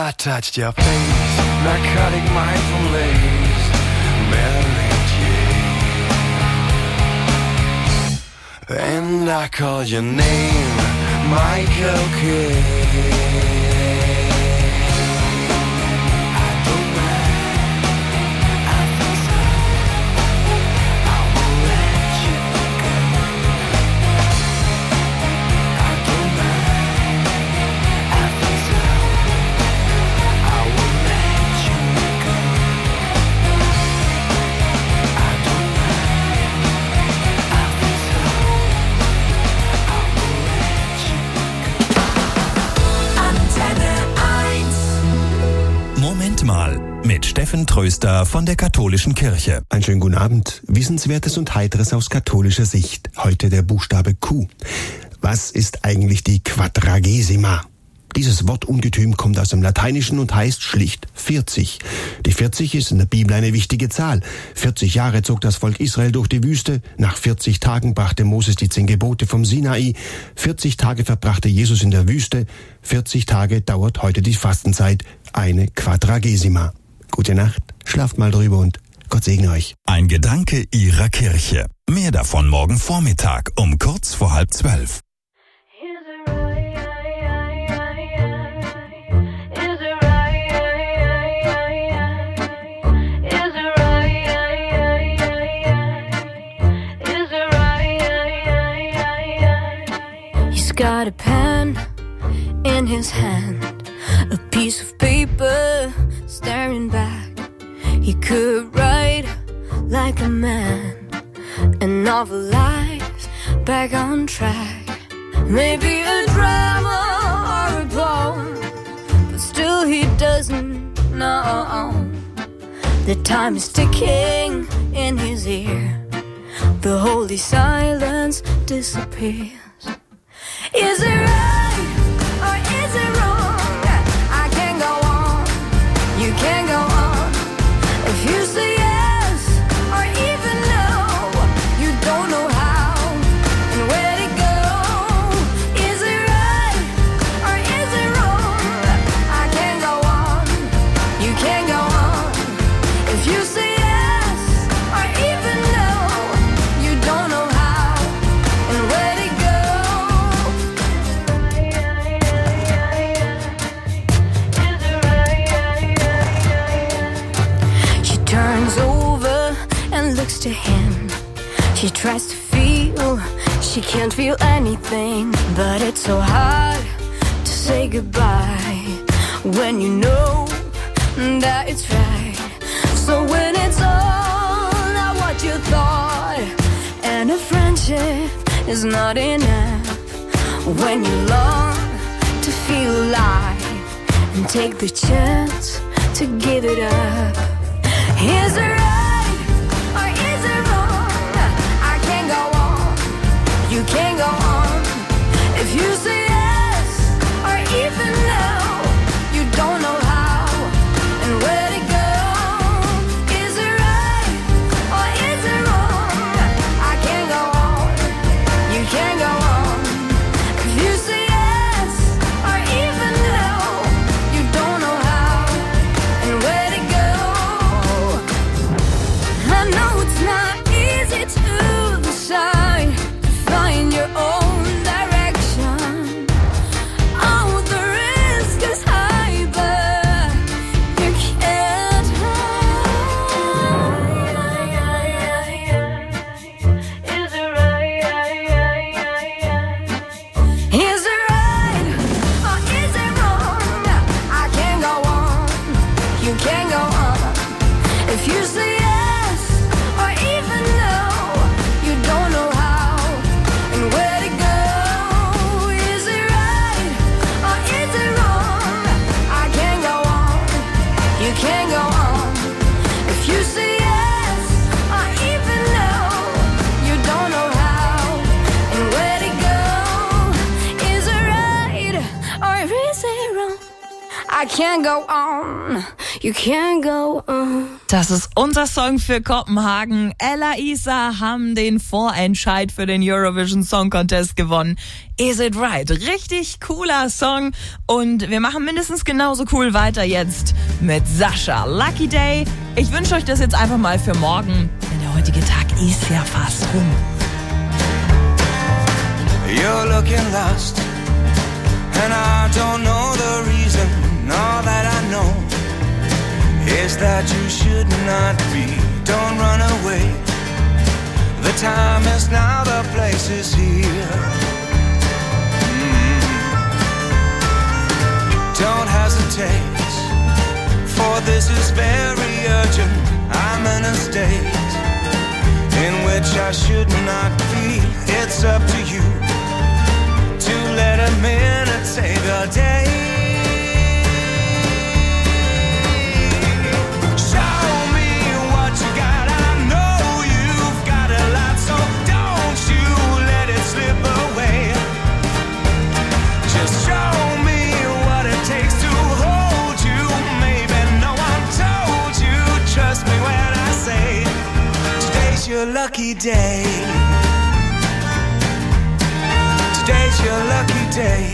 I touched your face, narcotic mindful lace, Mary Jane. And I called your name, Michael Kidd. Mit Steffen Tröster von der Katholischen Kirche. Einen schönen guten Abend. Wissenswertes und Heiteres aus katholischer Sicht. Heute der Buchstabe Q. Was ist eigentlich die Quadragesima? Dieses Wortungetüm kommt aus dem Lateinischen und heißt schlicht 40. Die 40 ist in der Bibel eine wichtige Zahl. 40 Jahre zog das Volk Israel durch die Wüste. Nach 40 Tagen brachte Moses die 10 Gebote vom Sinai. 40 Tage verbrachte Jesus in der Wüste. 40 Tage dauert heute die Fastenzeit. Eine Quadragesima. Gute Nacht, schlaft mal drüber und Gott segne euch. Ein Gedanke Ihrer Kirche. Mehr davon morgen Vormittag um kurz vor 11:30. He's got a pen in his hand, a piece of paper staring back. He could write like a man, a novel life back on track. Maybe a drama or a poem, but still he doesn't know. The time is ticking in his ear. The holy silence disappears. Is it right or is it wrong? I can't go on, you can't go on. If you say yes or even no, you don't know how and where to go. Is it right or is it wrong? I can't go on, you can't go on. If you say yes or even no, you don't know how and where to go. Turns over and looks to him. She tries to feel, she can't feel anything. But it's so hard to say goodbye when you know that it's right. So when it's all not what you thought, and a friendship is not enough, when you long to feel alive and take the chance to give it up. Is it right or is it wrong? I can't go on, you can't go on. If you say yes or even no, you don't know how and where to go. Is it right or is it wrong? I can't go on, you can't go on. If you say yes or even no, you don't know how and where to go. I know it's not easy to decide, to find your own direction. Oh, the risk is high, but you can't hide. Is it right? Is it right or is it wrong? I can't go on, you can't go on. If you say yes or even no, you don't know how and where to go. Is it right or is it wrong? I can't go on, you can't go on. If you say yes or even no, you don't know how and where to go. Is it right or is it wrong? I can't go on, You can't go on. Das ist unser Song für Kopenhagen. Ella Isa haben den Vorentscheid für den Eurovision Song Contest gewonnen. Is It Right? Richtig cooler Song. Und wir machen mindestens genauso cool weiter jetzt mit Sascha. Lucky Day. Ich wünsche euch das jetzt einfach mal für morgen, denn der heutige Tag ist ja fast rum. You're looking lost, and I don't know the reason. All that I know is that you should not be. Don't run away. The time is now, the place is here. Don't hesitate, for this is very urgent. I'm in a state in which I should not be. It's up to you to let a minute save your day. Show me what you got. I know you've got a lot, so don't you let it slip away. Just show me what it takes to hold you. Maybe no one told you. Trust me when I say today's your lucky day. Today's your lucky day.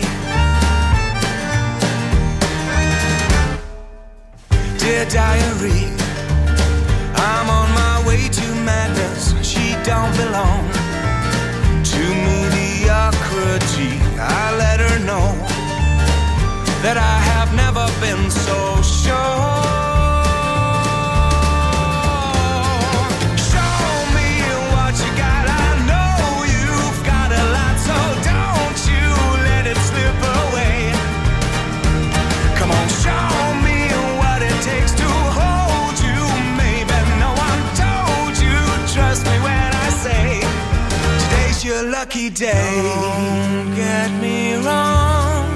Dear diary, I'm on my way to madness. She don't belong to mediocrity. I let her know that I have never been so sure. Your lucky day. Don't get me wrong,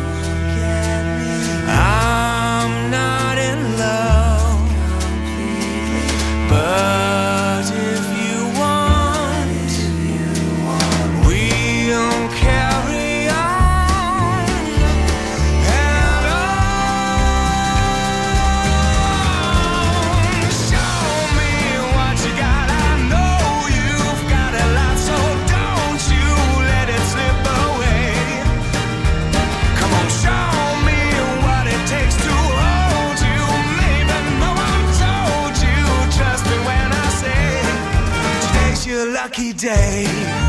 I'm not in love, but if you want, we'll carry on and on. Show me what you got. I know you've got a lot, so lucky day.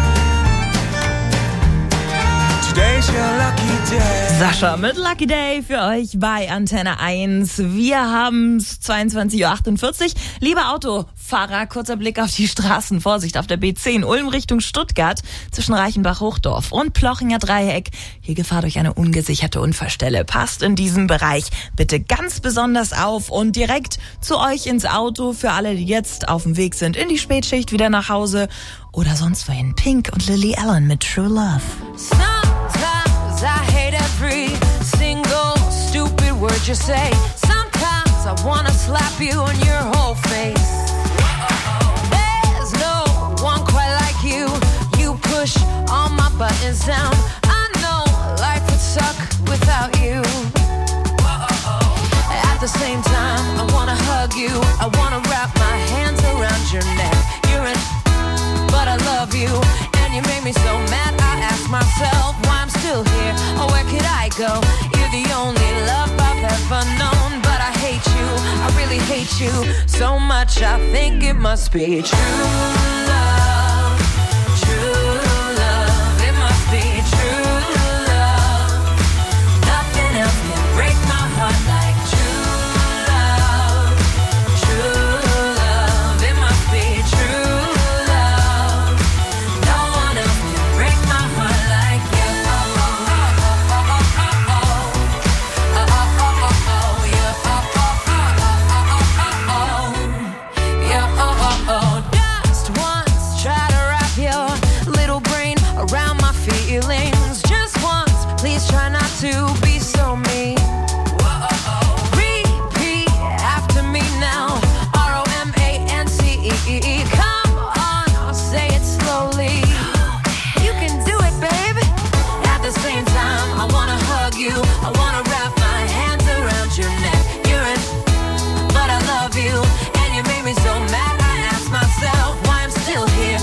Today's your lucky day. Sascha mit Lucky Day für euch bei Antenne 1. Wir haben 22:48 Uhr. Liebe Autofahrer, kurzer Blick auf die Straßen. Vorsicht auf der B10 Ulm Richtung Stuttgart zwischen Reichenbach-Hochdorf und Plochinger Dreieck. Hier Gefahr durch eine ungesicherte Unfallstelle. Passt in diesem Bereich bitte ganz besonders auf und direkt zu euch ins Auto für alle, die jetzt auf dem Weg sind in die Spätschicht wieder nach Hause oder sonst wohin. Pink und Lily Allen mit True Love. Sometimes I hate every single stupid word you say. Sometimes I wanna slap you on your whole face. There's no one quite like you. You push all my buttons down. I know life would suck without you. At the same time, I wanna hug you. I wanna wrap my hands around your neck. You're in, but I love you. And you made me so mad, I ask myself why I'm still here, or where could I go? You're the only love I've ever known, but I hate you, I really hate you so much, I think it must be true.